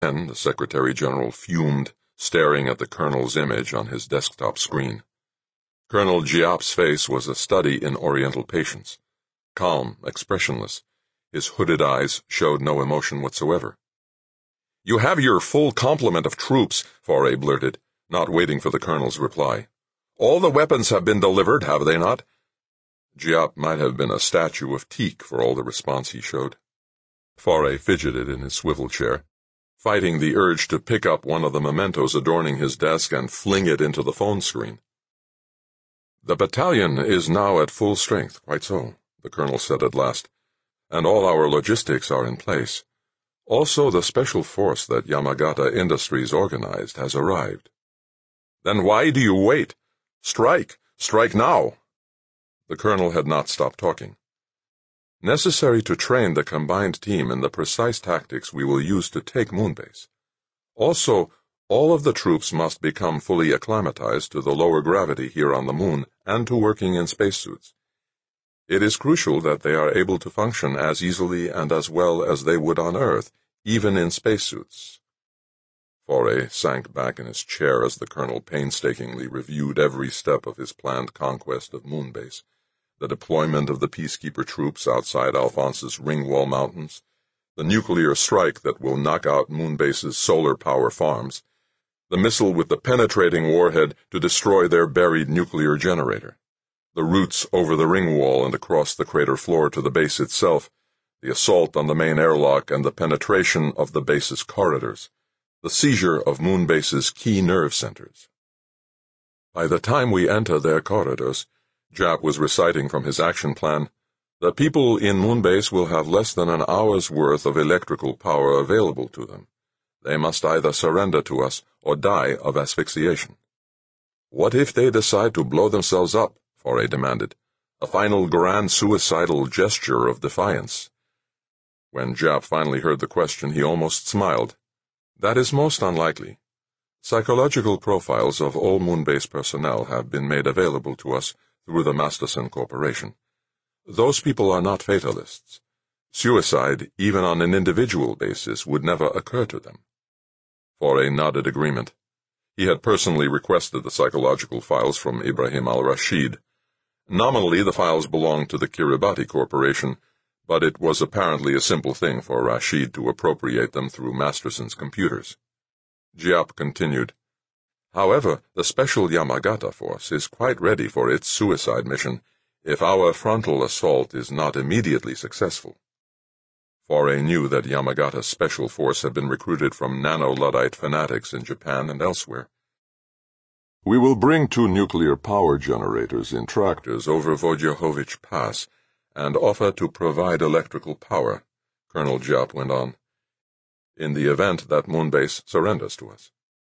Then the Secretary General fumed, staring at the Colonel's image on his desktop screen. Colonel Giap's face was a study in Oriental patience. Calm, expressionless, his hooded eyes showed no emotion whatsoever. "You have your full complement of troops," Faure blurted, not waiting for the Colonel's reply. "All the weapons have been delivered, have they not?" Giap might have been a statue of teak for all the response he showed. Faure fidgeted in his swivel chair, fighting the urge to pick up one of the mementos adorning his desk and fling it into the phone screen. "The battalion is now at full strength, quite so," the Colonel said at last, "and all our logistics are in place. Also, the special force that Yamagata Industries organized has arrived." "Then why do you wait? Strike! Strike now!" The Colonel had not stopped talking. "Necessary to train the combined team in the precise tactics we will use to take Moonbase. Also, all of the troops must become fully acclimatized to the lower gravity here on the Moon and to working in spacesuits. It is crucial that they are able to function as easily and as well as they would on Earth, even in spacesuits." Faure sank back in his chair as the Colonel painstakingly reviewed every step of his planned conquest of Moonbase, the deployment of the Peacekeeper troops outside Alphonse's Ringwall Mountains, the nuclear strike that will knock out Moonbase's solar power farms, the missile with the penetrating warhead to destroy their buried nuclear generator, the routes over the ring wall and across the crater floor to the base itself, the assault on the main airlock and the penetration of the base's corridors, the seizure of Moonbase's key nerve centers. "By the time we enter their corridors," Giap was reciting from his action plan, "the people in Moonbase will have less than an hour's worth of electrical power available to them. They must either surrender to us or die of asphyxiation." "What if they decide to blow themselves up?" Faure demanded, a final grand suicidal gesture of defiance. When Giap finally heard the question, he almost smiled. "That is most unlikely. Psychological profiles of all Moonbase personnel have been made available to us through the Masterson Corporation. Those people are not fatalists. Suicide, even on an individual basis, would never occur to them." Faure nodded agreement. He had personally requested the psychological files from Ibrahim al-Rashid. Nominally, the files belonged to the Kiribati Corporation, but it was apparently a simple thing for Rashid to appropriate them through Masterson's computers. Giap continued, "However, the special Yamagata force is quite ready for its suicide mission if our frontal assault is not immediately successful." Faure knew that Yamagata's special force had been recruited from nano-Luddite fanatics in Japan and elsewhere. "We will bring 2 nuclear power generators in tractors over Vodyahovich Pass and offer to provide electrical power," Colonel Giap went on, "in the event that Moonbase surrenders to us."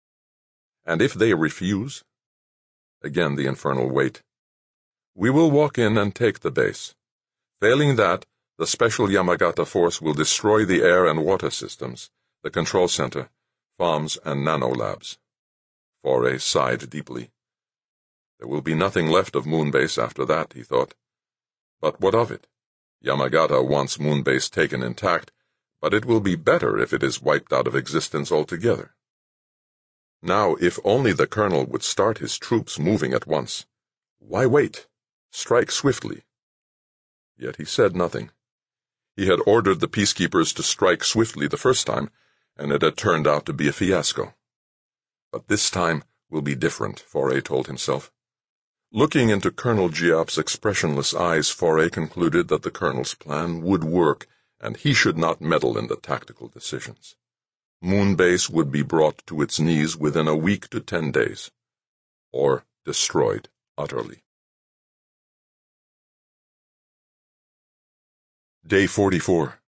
"And if they refuse?" Again the infernal wait. "We will walk in and take the base. Failing that, the special Yamagata force will destroy the air and water systems, the control center, farms, and nanolabs." Faure sighed deeply. There will be nothing left of Moonbase after that, he thought. But what of it? Yamagata wants Moonbase taken intact, but it will be better if it is wiped out of existence altogether. Now, if only the Colonel would start his troops moving at once. Why wait? Strike swiftly. Yet he said nothing. He had ordered the Peacekeepers to strike swiftly the first time, and it had turned out to be a fiasco. But this time will be different, Faure told himself. Looking into Colonel Giap's expressionless eyes, Faure concluded that the Colonel's plan would work, and he should not meddle in the tactical decisions. Moonbase would be brought to its knees within a week to 10 days, or destroyed utterly. Day 44.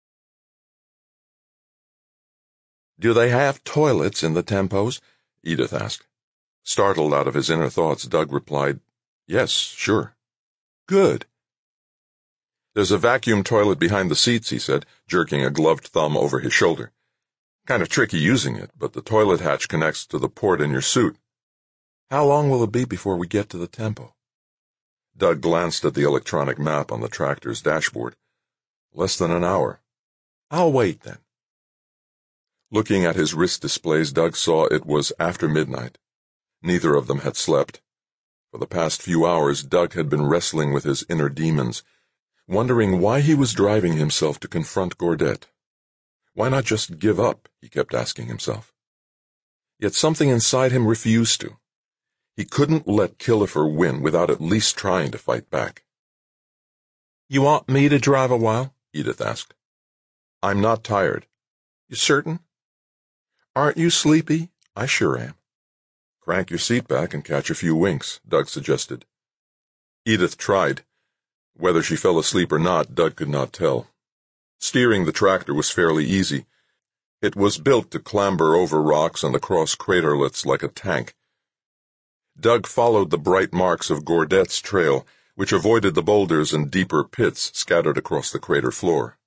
"Do they have toilets in the Tempos?" Edith asked. Startled out of his inner thoughts, Doug replied, "Yes, sure." "Good." "There's a vacuum toilet behind the seats," he said, jerking a gloved thumb over his shoulder. "Kind of tricky using it, but the toilet hatch connects to the port in your suit." "How long will it be before we get to the Tempo?" Doug glanced at the electronic map on the tractor's dashboard. "Less than an hour." "I'll wait, then." Looking at his wrist displays, Doug saw it was after midnight. Neither of them had slept. For the past few hours, Doug had been wrestling with his inner demons, wondering why he was driving himself to confront Gordette. Why not just give up, he kept asking himself. Yet something inside him refused to. He couldn't let Killefer win without at least trying to fight back. "You want me to drive a while?" Edith asked. "I'm not tired." "You certain?" "Aren't you sleepy? I sure am." "Crank your seat back and catch a few winks," Doug suggested. Edith tried. Whether she fell asleep or not, Doug could not tell. Steering the tractor was fairly easy. It was built to clamber over rocks and across craterlets like a tank. Doug followed the bright marks of Gordette's trail, which avoided the boulders and deeper pits scattered across the crater floor.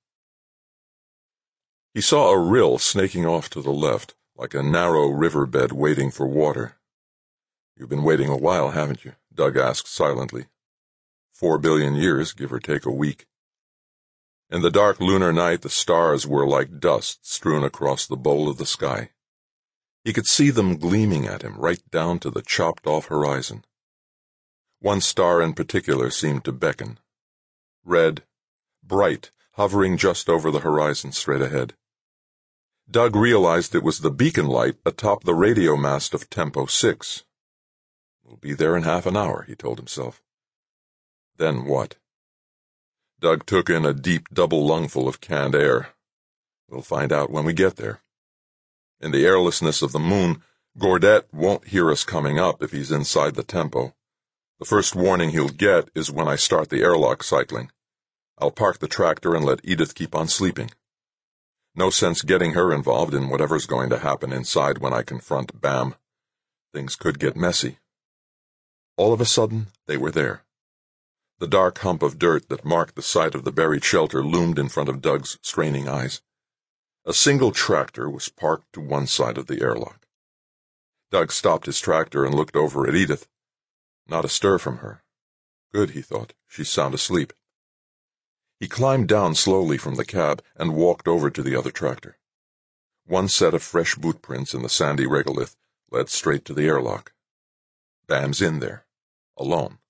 He saw a rill snaking off to the left, like a narrow riverbed waiting for water. "You've been waiting a while, haven't you?" Doug asked silently. 4 billion years, give or take a week. In the dark lunar night, the stars were like dust strewn across the bowl of the sky. He could see them gleaming at him right down to the chopped-off horizon. One star in particular seemed to beckon. Red, bright, hovering just over the horizon straight ahead. Doug realized it was the beacon light atop the radio mast of Tempo 6. "We'll be there in half an hour," he told himself. Then what? Doug took in a deep double lungful of canned air. "We'll find out when we get there. In the airlessness of the moon, Gordette won't hear us coming up if he's inside the Tempo. The first warning he'll get is when I start the airlock cycling. I'll park the tractor and let Edith keep on sleeping. No sense getting her involved in whatever's going to happen inside when I confront Bam. Things could get messy." All of a sudden, they were there. The dark hump of dirt that marked the site of the buried shelter loomed in front of Doug's straining eyes. A single tractor was parked to one side of the airlock. Doug stopped his tractor and looked over at Edith. Not a stir from her. Good, he thought. She's sound asleep. He climbed down slowly from the cab and walked over to the other tractor. One set of fresh boot prints in the sandy regolith led straight to the airlock. Bam's in there, alone.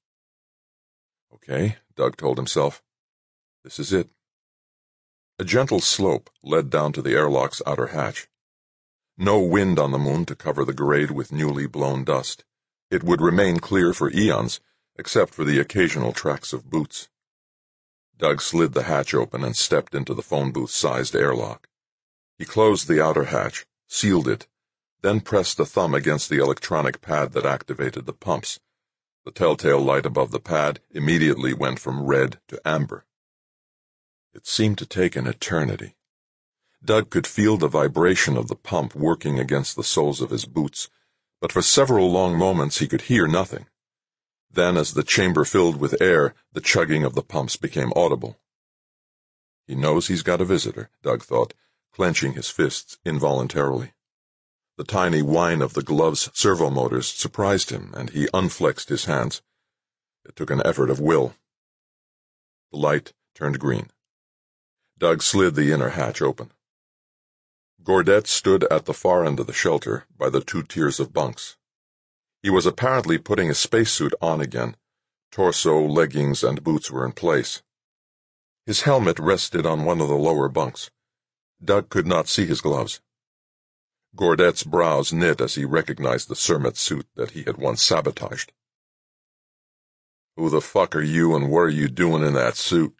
Okay, Doug told himself. This is it. A gentle slope led down to the airlock's outer hatch. No wind on the moon to cover the grade with newly blown dust. It would remain clear for eons, except for the occasional tracks of boots. Doug slid the hatch open and stepped into the phone booth-sized airlock. He closed the outer hatch, sealed it, then pressed a thumb against the electronic pad that activated the pumps. The telltale light above the pad immediately went from red to amber. It seemed to take an eternity. Doug could feel the vibration of the pump working against the soles of his boots, but for several long moments he could hear nothing. Then, as the chamber filled with air, the chugging of the pumps became audible. He knows he's got a visitor, Doug thought, clenching his fists involuntarily. The tiny whine of the glove's servomotors surprised him, and he unflexed his hands. It took an effort of will. The light turned green. Doug slid the inner hatch open. Gordette stood at the far end of the shelter, by the 2 tiers of bunks. He was apparently putting his spacesuit on again. Torso, leggings, and boots were in place. His helmet rested on one of the lower bunks. Doug could not see his gloves. Gordette's brows knit as he recognized the Surmet suit that he had once sabotaged. "Who the fuck are you, and what are you doing in that suit?"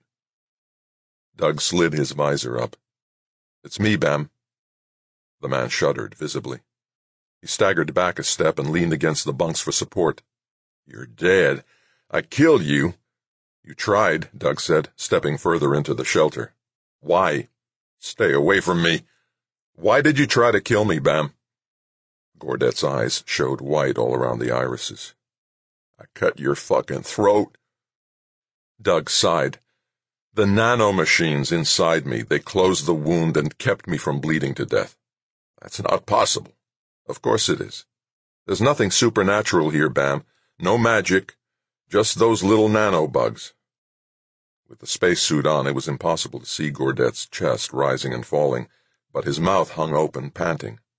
Doug slid his visor up. "It's me, Bam." The man shuddered visibly. He staggered back a step and leaned against the bunks for support. "You're dead. I killed you." "You tried," Doug said, stepping further into the shelter. "Why?" "Stay away from me." "Why did you try to kill me, Bam?" Gordette's eyes showed white all around the irises. "I cut your fucking throat." Doug sighed. "The nanomachines inside me, they closed the wound and kept me from bleeding to death." "That's not possible." "Of course it is. There's nothing supernatural here, Bam. No magic. Just those little nanobugs." With the spacesuit on, it was impossible to see Gordette's chest rising and falling, but his mouth hung open, panting.